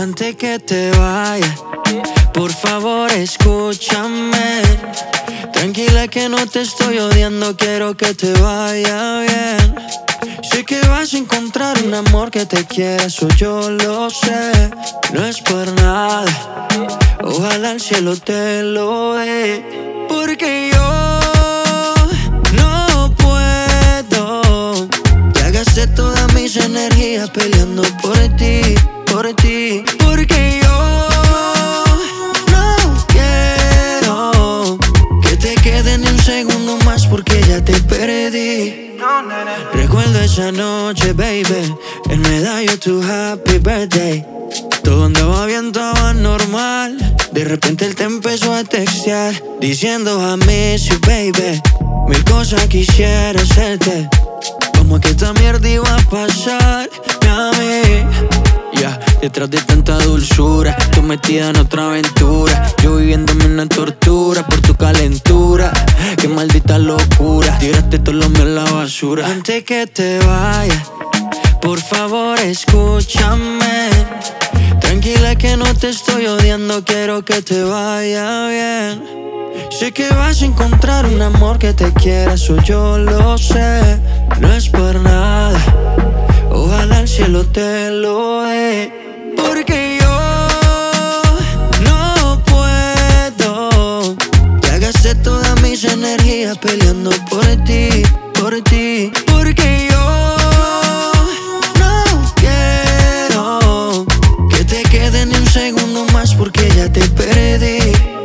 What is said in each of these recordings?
Antes que te vayas, por favor escúchame. Tranquila que no te estoy odiando, quiero que te vaya bien. Sé que vas a encontrar un amor que te quiera, eso yo lo sé. No es por nada, ojalá el cielo te lo dé. Porque yo no puedo, ya gasté todas mis energías peleando por ti, por ti. Porque yo no quiero que te quede ni un segundo más, porque ya te perdí. Recuerdo esa noche, baby, él me dio tu happy birthday. Todo andaba bien, estaba normal. De repente él te empezó a textear diciendo I miss you, baby. Mil cosas quisiera hacerte. ¿Cómo es que esta mierda iba a pasar a mí? Ya, detrás de tanta dulzura, tú metida en otra aventura, yo viviéndome una tortura por tu calentura. Qué maldita locura, tiraste todo lo mío a la basura. Antes que te vayas, por favor escúchame. Tranquila que no te estoy odiando, quiero que te vaya bien. Sé que vas a encontrar un amor que te quiera, eso yo lo sé. No es por nada, ojalá el cielo te lo dé. Porque yo no puedo, ya gasté todas mis energías peleando por ti, por ti. Porque yo no quiero que te quede ni un segundo más, porque ya te perdí.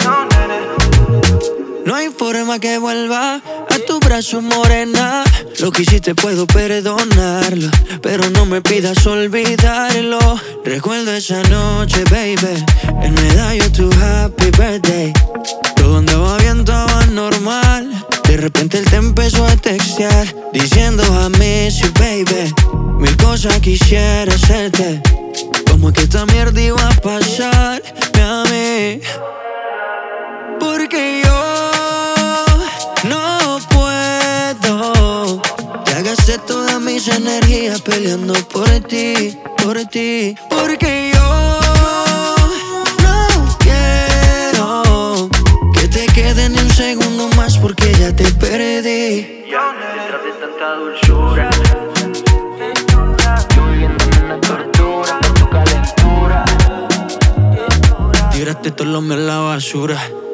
No hay forma que vuelva a tu brazo, morena. Lo que hiciste puedo perdonarlo, pero no me pidas olvidarlo. Recuerdo esa noche, baby, él me dio tu happy birthday. Todo andaba bien, estaba normal. De repente él te empezó a textear diciendo I miss you, baby. Mil cosas quisiera hacerte. ¿Cómo es que esta mierda iba a pasar a mí? Porque yo no puedo, ya gasté todas mis energías peleando por ti, por ti. Porque yo no quiero que te quede ni un segundo más, porque ya te perdí. Detrás de tanta dulzura, yo viviéndome una tortura por tu calentura. Tiraste todo lo mío a la basura.